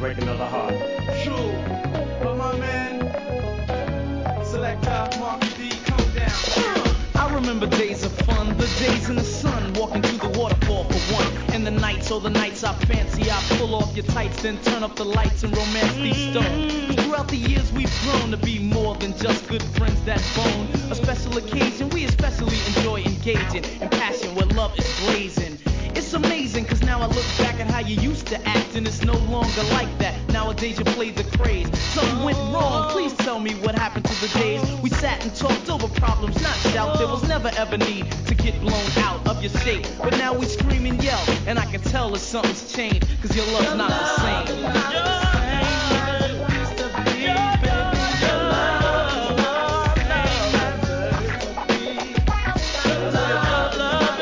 break another heart. True, but my man, Selector Mark D, come down. I remember days of fun, the days in the sun, walking to the waterfall for one. And the nights, oh the nights I fancy, I pull off your tights, then turn up the lights and romance these stones. Throughout the years we've grown to be more than just good friends that bone. A special occasion, we especially enjoy engaging in passion where love is blazing. It's amazing, cause now I look back at how you used to act, and it's no longer like that. Nowadays you play the craze. Something went wrong, please tell me what happened to the days we sat and talked over problems, not shout. There was never ever need to get blown out of your shape, but now we scream and yell, and I can tell that something's changed, cause your love's not the same.